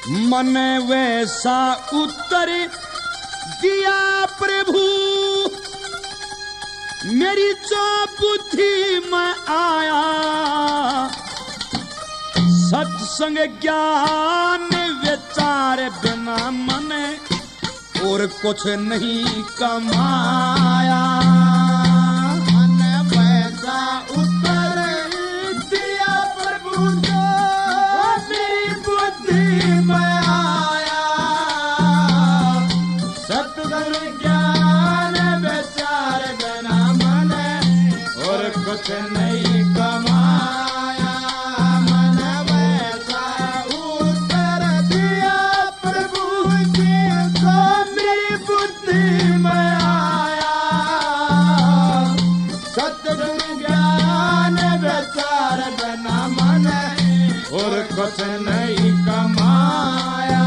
मन वैसा उत्तर दिया प्रभु, मेरी जो बुद्धि में आया, सत्संग ज्ञान विचार बिना मन और कुछ नहीं कमाया। मन वैसा उत्तर दिया प्रभु जो मेरी बुद्धि में आया, सत्संग ज्ञान विचार बिना मन और कुछ नहीं कमाया। मन वैसा उत्तर दिया प्रभु जी को मेरी बुद्धि में आया, सत्संग ज्ञान विचार बिना मन और कुछ नहीं कमाया।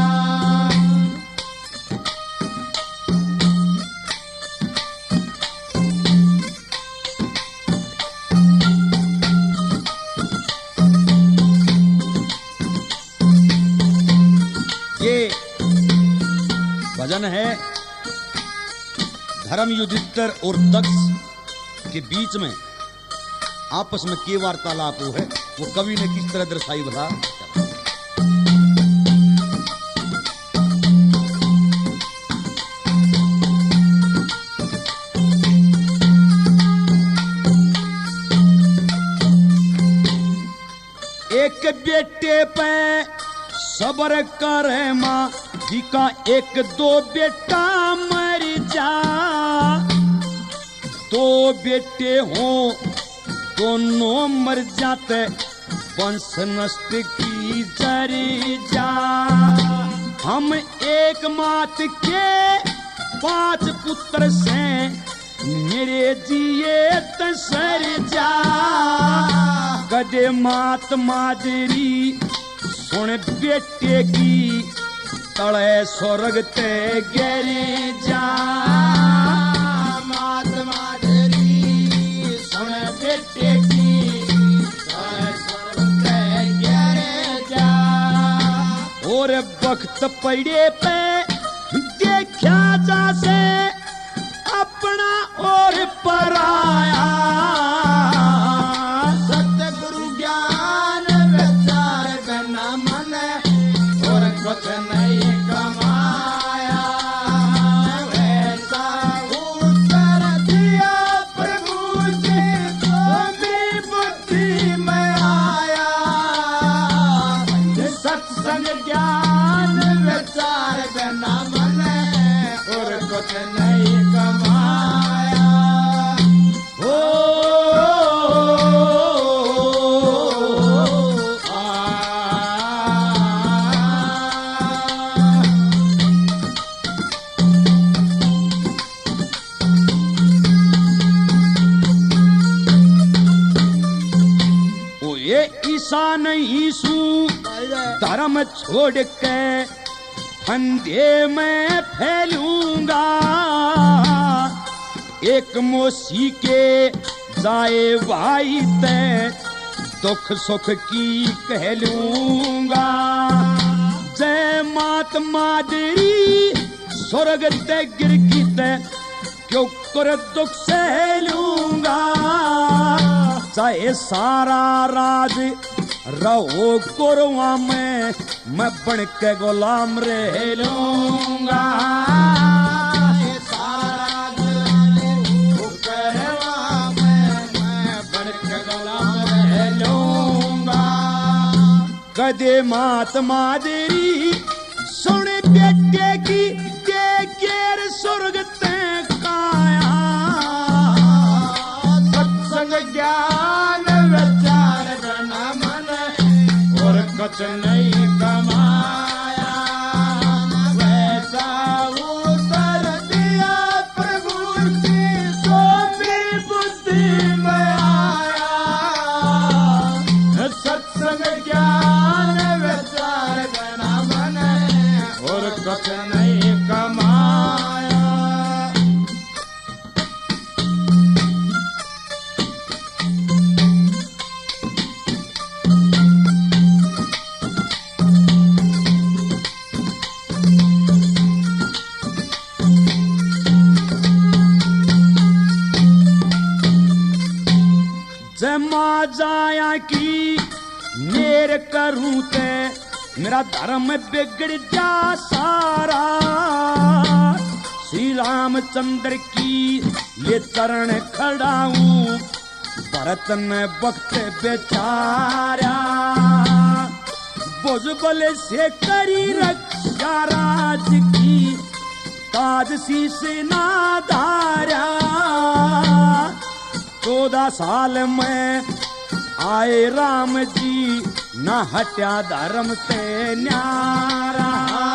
ये भजन है धर्म युधिष्ठिर और दक्ष के बीच में आपस में के वार्तालाप वो है, वो कवि ने किस तरह दर्शाई बता। एक बेटे पे सबर करे माँ जी का, एक दो बेटा मर जा, दो बेटे हो दोनों मर जाते, वंश नष्ट की जरी जा। हम एक मात के 5 पुत्र से मेरे जिए तसर जा, कदे मात मादरी सुन बेटे की, तड़े स्वर्ग ते गिरी जा। मात माधुरी सुन बेटे की, तड़े स्वर्ग ते गिरी जा। और वक्त पड़े पे देखा जासे अपना और पराया, सतगुरु ज्ञान विचार बिना मन और कुछ नहीं कमाया। वैसा उत्तर दिया प्रभु जी को मेरी बुद्धि में आया, सत्संग ज्ञान विचार बिना मन और कुछ नहीं कमाया। ईसा नहीं सू धर्म छोड़ के फंदे में फैलूंगा, एक मोसी के जाए भाई ते दुख सुख की कहलूंगा। जय मात मादरी स्वर्ग ते गिर की ते क्यों कर दुख सहलूंगा, चाहे सारा राज रहो गोरवा में मैं बन के गुलाम रह लूंगा। सारा गोरवा में मैं बन के गुलाम रह लूंगा। कदे मात मादरी सुन बेटे की, के केर स्वर्ग ते काया, सत्संग ज्ञान विचार बिना मन और कुछ नहीं कमाया। वैसा उत्तर दिया प्रभु जी को मेरी बुद्धि में आया, सत्संग ज्ञान विचार बिना मन और कुछ नहीं कमाया। जमा जाया की मेर करूं ते मेरा धर्म बिगड़ जा सारा। श्री रामचंद्र की ये चरण खड़ाऊं भरत ने वक्त बेचारा। बुजबल से करी रक्षा राज की ताज शीश ना धारा। 14 साल में आए राम जी न हट्या धर्म से न्यारा।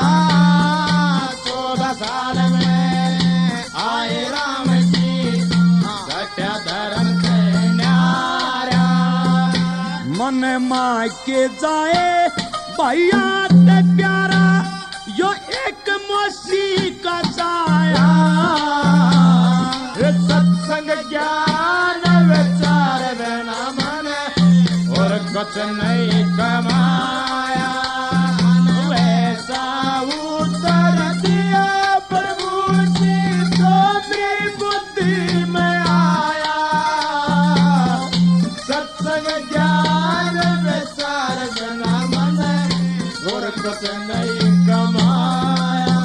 14 साल में आए राम जी हट्या धर्म से न्यारा। मन माँ के जाए भैया ते प्यारा यो एक मौसी का साया। सत्संग ज्ञान विचार बिना मन और कुछ नहीं कमाया। वैसा उत्तर दिया प्रभु जी तो मेरी बुद्धि में आया। सत्संग ज्ञान विचार बिना मन और कुछ नहीं कमाया।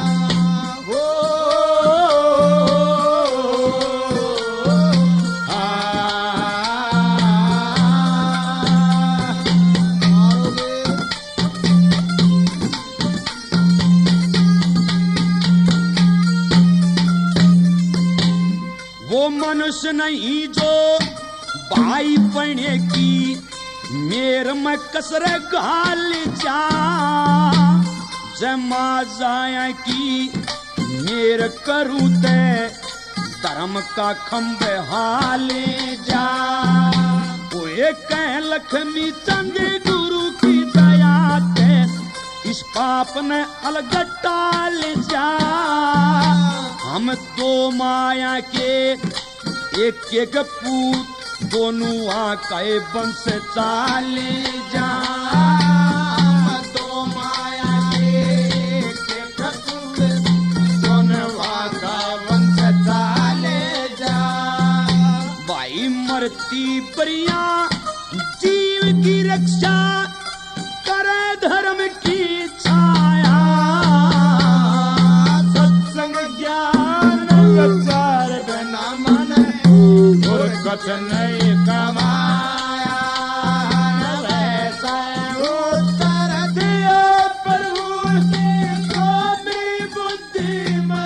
वो मनुष्य नहीं जो भाई पढ़ने की मेर में कसरे घाल जा। जमा जाया की मेर करूं ते धर्म का खंबे हाल जा। वो एक लक्ष्मी चंद गुरु की दया ते इस पाप ने अलगटाल जा। हम दो माया के एक एक पूत दोनों आकाए बंश चाले जा। दो माया के एक एक पूत दोनों आकाए बंश चाले जा। भाई मरती परिया जीव की रक्षा करे धर्म की छाया। सत्संग ज्ञान विचार बिना मन और कुछ नहीं कमाया। वैसा उत्तर दिया प्रभु जी तो मेरी बुद्धि में